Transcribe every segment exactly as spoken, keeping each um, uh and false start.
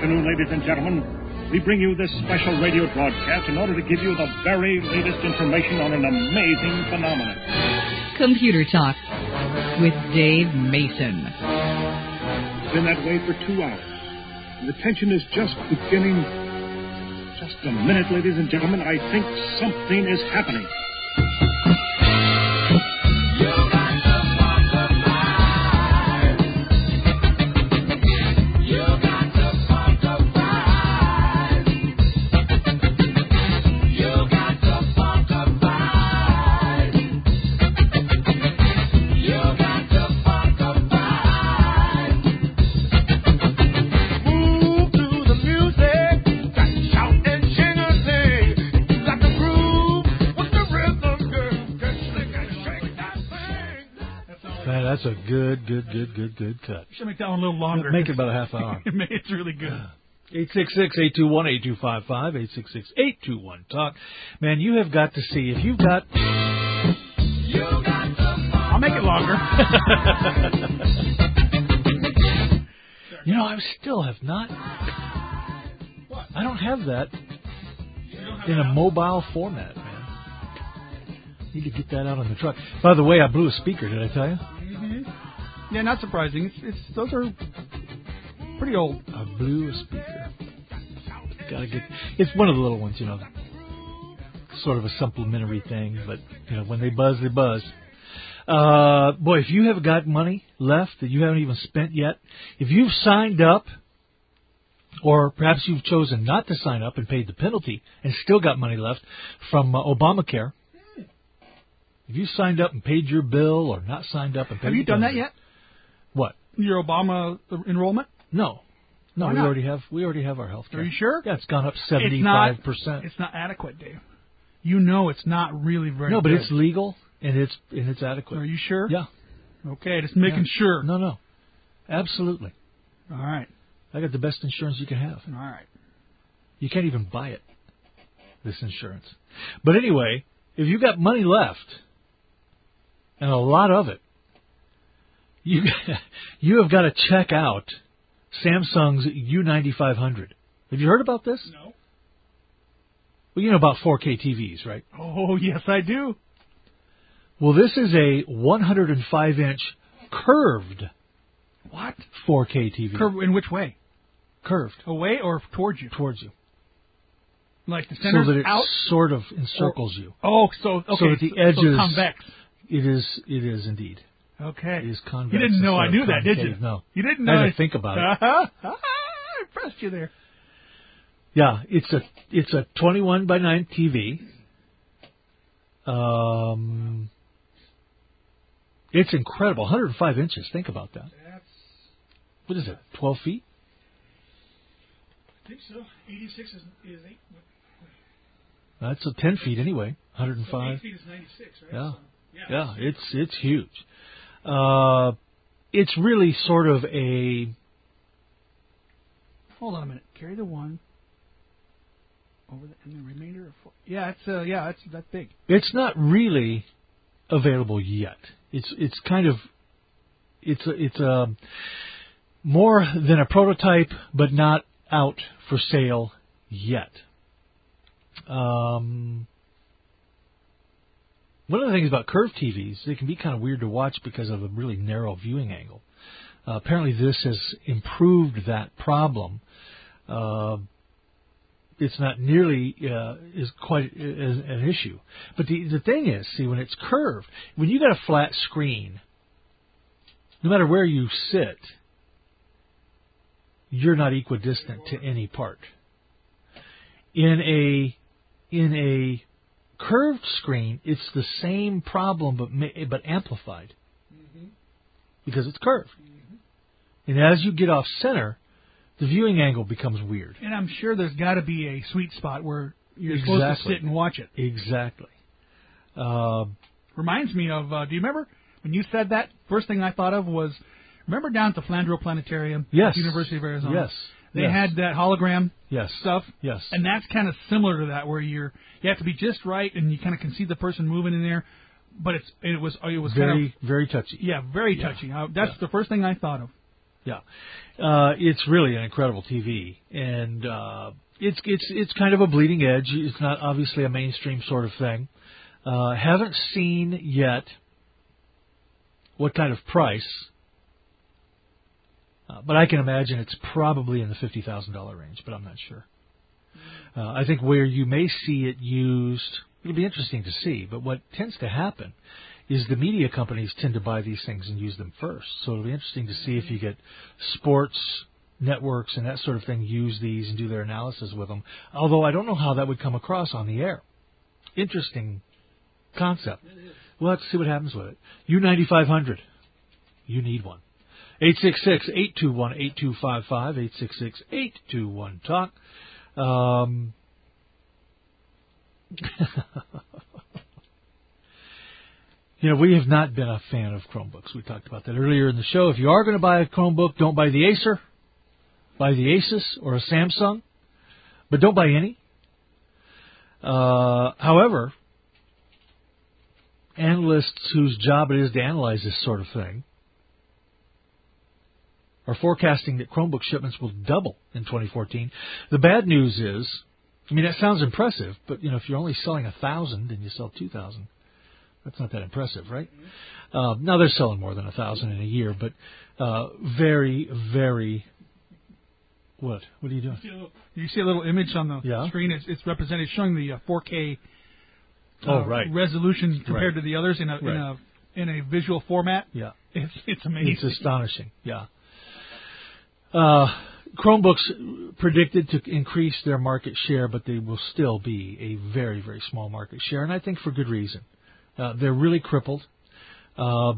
afternoon, ladies and gentlemen. We bring you this special radio broadcast in order to give you the very latest information on an amazing phenomenon. Computer Talk with Dave Mason. It's been that way for two hours. And the tension is just beginning. Just a minute, ladies and gentlemen. I think something is happening. That's a good, good, good, good, good cut. You should make that one a little longer. Make it about a half hour. It's really good. eight six six, eight two one, eight two five five, eight six six, eight two one, talk. Man, you have got to see, if you've got... I'll make it longer. You know, I still have not... What? I don't have that don't have in a mobile format, man. Need to get that out on the truck. By the way, I blew a speaker, did I tell you? Mm-hmm. Yeah, not surprising. It's, it's those are pretty old. I blew a speaker. Gotta get. It's one of the little ones, you know. Sort of a supplementary thing, but you know, when they buzz, they buzz. Uh, boy, if you have got money left that you haven't even spent yet, if you've signed up, or perhaps you've chosen not to sign up and paid the penalty and still got money left from uh, Obamacare. If you signed up and paid your bill or not signed up and paid Have you done penalty, that yet? What? Your Obama enrollment? No. No, Why we not? already have we already have our health care. Are you sure? Yeah, it's gone up seventy-five percent. It's not adequate, Dave. You know it's not really very No, but good. it's legal and it's and it's adequate. Are you sure? Yeah. Okay, just making Yeah. sure. No, no. Absolutely. All right. I got the best insurance you can have. All right. You can't even buy it, this insurance. But anyway, if you got money left, and a lot of it, you you have got to check out Samsung's U ninety-five hundred. Have you heard about this? No. Well, you know about four K T Vs, right? Oh, yes, I do. Well, this is a one oh five inch curved What? four K T V. Curve in which way? Curved. Away or towards you? Towards you. Like the center's so that it out? sort of encircles you. Oh, so, okay. So that the so, edges... so convex. It is, it is indeed. Okay. It is convex. You didn't know I instead knew of that, did you? concave. No. You didn't know I had I- to think about it. Uh-huh. I impressed you there. Yeah, it's a it's a twenty-one by nine T V. Um, it's incredible. one hundred five inches. Think about that. That's, What is it? twelve feet? I think so. eighty-six is, is eight. That's a ten feet anyway. one hundred So five. eight feet is ninety-six, right? Yeah. So, yeah. Yeah, it's it's huge. Uh, it's really sort of a Hold on a minute. Carry the one over the, and the remainder of four. Yeah, it's uh, yeah, it's that big. It's not really available yet. It's it's kind of it's a, it's a more than a prototype, but not out for sale yet. Um, one of the things about curved T Vs, they can be kind of weird to watch because of a really narrow viewing angle. Uh, apparently, this has improved that problem. Uh, it's not nearly uh, is quite as an issue. But the the thing is, see, when it's curved, when you got a flat screen, no matter where you sit, you're not equidistant to any part. In a in a curved screen, it's the same problem, but ma- but amplified mm-hmm. because it's curved. Mm-hmm. And as you get off center, the viewing angle becomes weird. And I'm sure there's got to be a sweet spot where you're exactly. supposed to sit and watch it. Exactly. Uh, Reminds me of, uh, do you remember when you said that? First thing I thought of was, remember down at the Flandreau Planetarium yes. at the University of Arizona? Yes. They yes. had that hologram yes. stuff. Yes. And that's kind of similar to that, where you're you have to be just right, and you kind of can see the person moving in there. But it's it was it was very kind of, very touchy. Yeah, very yeah. touchy. Uh, that's yeah. the first thing I thought of. Yeah. Uh, it's really an incredible T V, and uh, it's it's it's kind of a bleeding edge. It's not obviously a mainstream sort of thing. Uh, haven't seen yet what kind of price, uh, but I can imagine it's probably in the fifty thousand dollars range, but I'm not sure. Uh, I think where you may see it used, it'll be interesting to see, but what tends to happen is the media companies tend to buy these things and use them first. So it'll be interesting to see if you get sports networks and that sort of thing use these and do their analysis with them, although I don't know how that would come across on the air. Interesting concept. We'll have to see what happens with it. U ninety-five hundred. You need one. eight six six, eight two one, eight two five five, eight six six, eight two one, talk. Um, you know, we have not been a fan of Chromebooks. We talked about that earlier in the show. If you are going to buy a Chromebook, don't buy the Acer. Buy the Asus or a Samsung. But don't buy any. Uh, however, analysts whose job it is to analyze this sort of thing are forecasting that Chromebook shipments will double in twenty fourteen. The bad news is, I mean, that sounds impressive, but, you know, if you're only selling one thousand and you sell two thousand, that's not that impressive, right? Mm-hmm. Uh, now, they're selling more than one thousand in a year, but uh, very, very... What? What are you doing? You see a little, you see a little image on the yeah. screen. It's, it's represented showing the uh, four K uh, oh, right. resolution compared right. to the others in a, right. in a in a visual format. Yeah. It's, it's amazing. It's astonishing, yeah. Uh, Chromebooks predicted to increase their market share, but they will still be a very, very small market share, and I think for good reason. Uh, they're really crippled. Uh,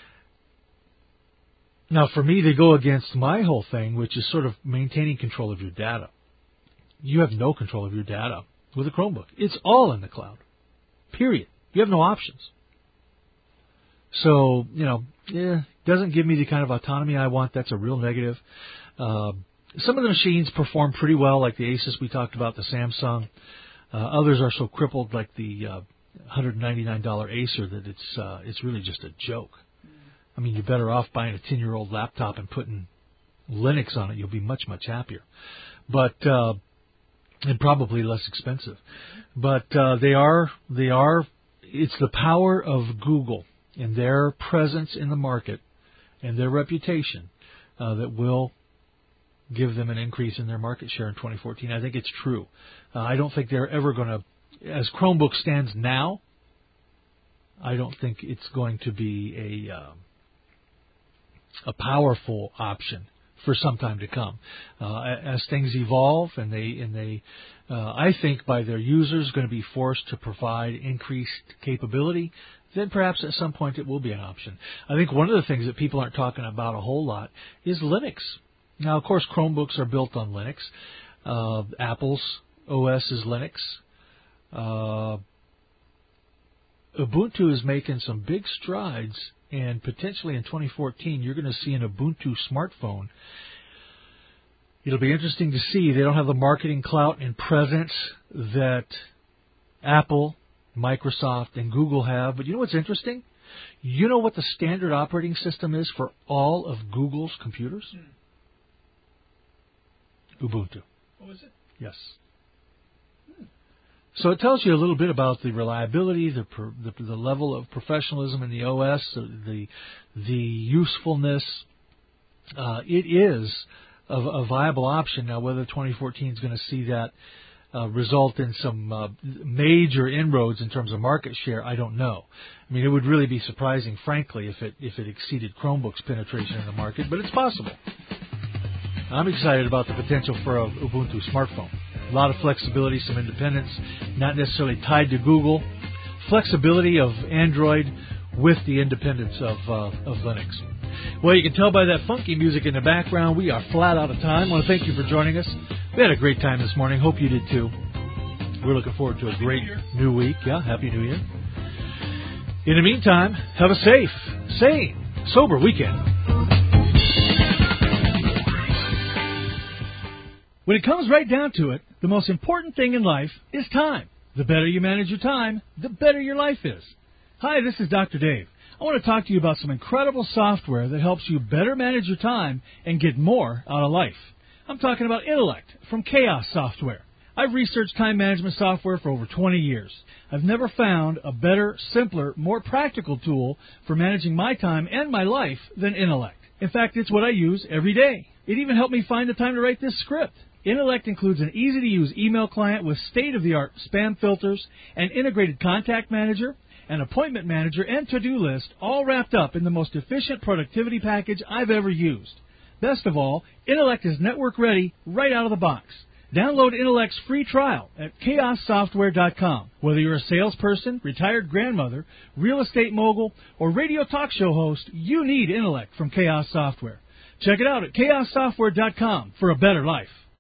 now, for me, they go against my whole thing, which is sort of maintaining control of your data. You have no control of your data with a Chromebook. It's all in the cloud, period. You have no options. So, you know, yeah, doesn't give me the kind of autonomy I want. That's a real negative. Uh, some of the machines perform pretty well, like the Asus we talked about, the Samsung. Uh, others are so crippled, like the uh, one hundred ninety-nine dollars Acer, that it's uh, it's really just a joke. I mean, you're better off buying a ten-year-old laptop and putting Linux on it. You'll be much, much happier. But uh, and probably less expensive. But uh, they are they are. It's the power of Google and their presence in the market and their reputation uh, that will give them an increase in their market share in twenty fourteen. I think it's true. Uh, I don't think they're ever going to, as Chromebook stands now, I don't think it's going to be a uh, a powerful option for some time to come. Uh, as things evolve and they and they, uh, I think by their users going to be forced to provide increased capability, then perhaps at some point it will be an option. I think one of the things that people aren't talking about a whole lot is Linux. Now, of course, Chromebooks are built on Linux. Uh, Apple's O S is Linux. Uh, Ubuntu is making some big strides, and potentially in twenty fourteen, you're going to see an Ubuntu smartphone. It'll be interesting to see. They don't have the marketing clout and presence that Apple, Microsoft, and Google have. But you know what's interesting? You know what the standard operating system is for all of Google's computers? Hmm. Ubuntu. What was it? Yes. Hmm. So it tells you a little bit about the reliability, the, per, the the level of professionalism in the O S, the the usefulness. Uh, it is a, a viable option. Now, whether twenty fourteen is going to see that uh, result in some uh, major inroads in terms of market share, I don't know. I mean, it would really be surprising, frankly, if it if it exceeded Chromebook's penetration in the market, but it's possible. I'm excited about the potential for a Ubuntu smartphone. A lot of flexibility, some independence, not necessarily tied to Google. Flexibility of Android with the independence of uh, of Linux. Well, you can tell by that funky music in the background, we are flat out of time. I want to thank you for joining us. We had a great time this morning. Hope you did too. We're looking forward to a great new week. Yeah, Happy New Year. In the meantime, have a safe, sane, sober weekend. When it comes right down to it, the most important thing in life is time. The better you manage your time, the better your life is. Hi, this is Doctor Dave. I want to talk to you about some incredible software that helps you better manage your time and get more out of life. I'm talking about Intellect from Chaos Software. I've researched time management software for over twenty years. I've never found a better, simpler, more practical tool for managing my time and my life than Intellect. In fact, it's what I use every day. It even helped me find the time to write this script. Intellect includes an easy-to-use email client with state-of-the-art spam filters, an integrated contact manager, an appointment manager, and to-do list, all wrapped up in the most efficient productivity package I've ever used. Best of all, Intellect is network-ready right out of the box. Download Intellect's free trial at chaos software dot com. Whether you're a salesperson, retired grandmother, real estate mogul, or radio talk show host, you need Intellect from Chaos Software. Check it out at chaos software dot com for a better life.